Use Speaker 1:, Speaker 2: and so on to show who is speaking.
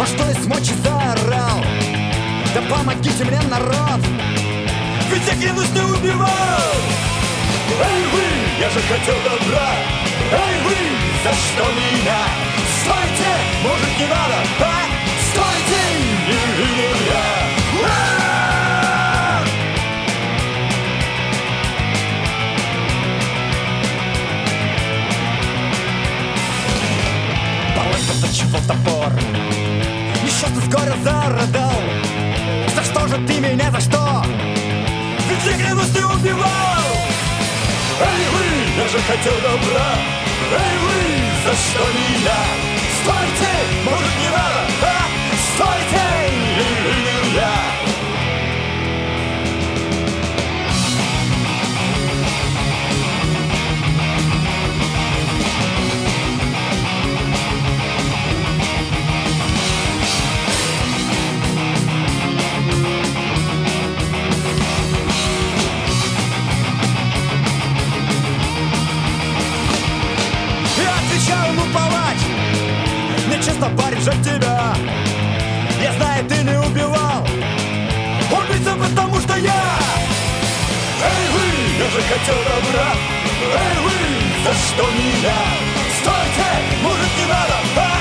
Speaker 1: А что из мочи заорал? Да помогите мне, народ! Ведь я, клянусь, не убивал! Эй вы, я же хотел добра! Эй вы, за что меня? Стойте, может не надо, а? Стойте, не я! Заточивал топор. Несчастный с горя зарыдал. За что же ты меня, за что? Ведь я, клянусь, не убивал. Эй вы, я же хотел добра. Эй вы, за что меня? Стойте, может не надо, а? Стойте, я. Ему уповать. Мне честно, парень, жаль тебя. Я знаю, ты не убивал. Убийца, потому что я. Эй вы, я же хотел добра. Эй вы, за что меня? Стойте, может не надо, а?